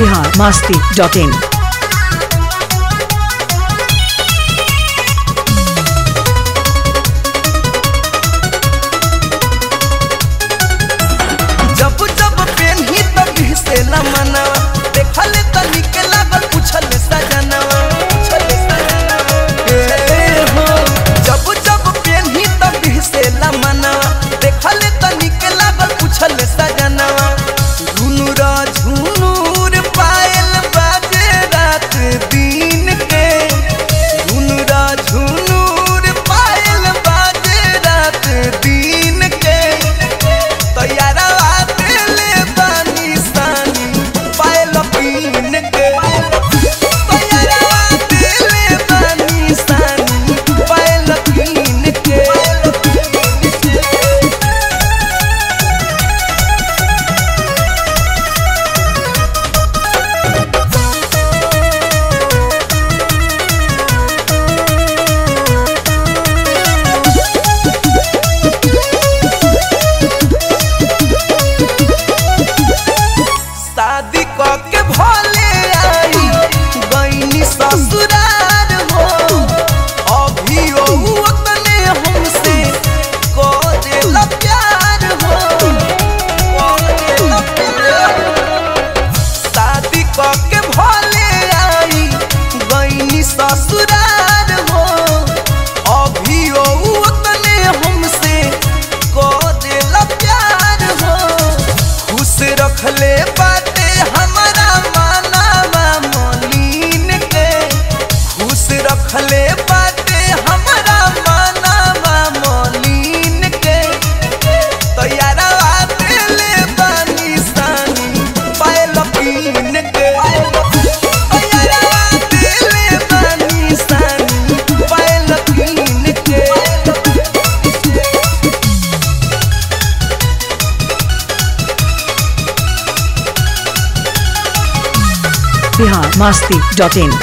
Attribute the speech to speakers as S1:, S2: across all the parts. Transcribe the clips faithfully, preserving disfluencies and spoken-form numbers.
S1: Bihar Masti dot इन।
S2: जब जब पेन्ही तब हिसेला मनवा, देखल त निक लागल पूछल सजनवा, पूछल सजनवा ए हो। जब जब पेन्ही तब हिसेला मनवा, देखल त निक लागल पूछल सजनवा। झुनुरा झुनुर पायल बाजे रात दिन के, झुनुरा झुनुर पायल बाजे रात दिन के। तो यारा शादी के भले आई गईनी ससुरार हो, अभी ओतने हमसे करेला प्यार हो, करेला प्यार। शादी के भले आई गईनी ससुरार हो, अभी ओतने हमसे करेला प्यार हो। खुश रखले बाटे हमारा मानावा मोलीन के, खुश रखले बाटे हमारा मानावा मोलीन के। तो यारा दिले बानी सानी पायल पीन के, तो यारा दिले बानी सानी पायल पीन के।
S1: Bihar Masti dot in.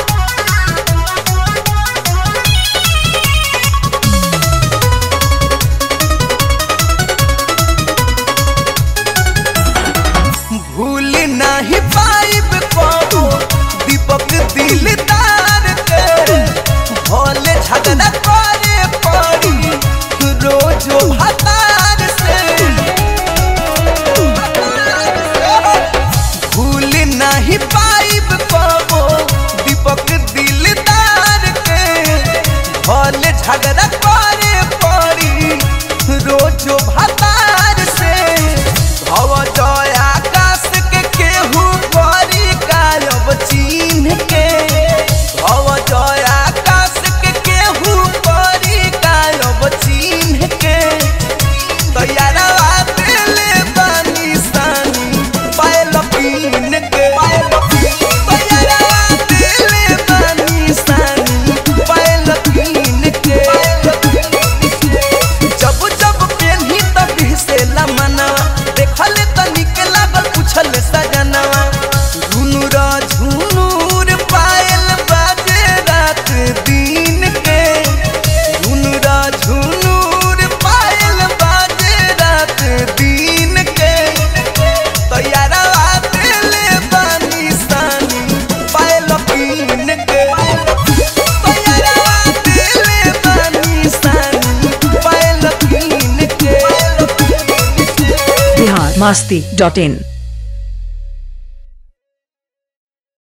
S2: भूल नहीं पाइब कबो दीपक दिलदार के, भले झगड़ा करे पड़ी रोजो हतार से। भूल नहीं पाइब कबो दीपक दिलदार के, भले झगड़ा करे पड़ी रोजो हतार से। भव जय आकाश के केहू करी गायब चिन्ह के, भव जय आकाश के केहू करी गायब चिन्ह के। तो यारा दिले बानी सानी पायल पीन के, तो यारा दिले बानी सानी पायल पीन के। जब जब पेन्ही तब हिसेला मनवा, देखल त निक लागल पूछल सजनवा। झुनुरा झुनुर पायल बाजे रात दिन के, झुनुरा झुनुर पायल बाजे रात दिन के। तो यारा दिले बानी सानी पायल पीन के, तो यारा दिले बानी सानी पायल पीन के।
S1: बिहार मस्ती डॉट इन।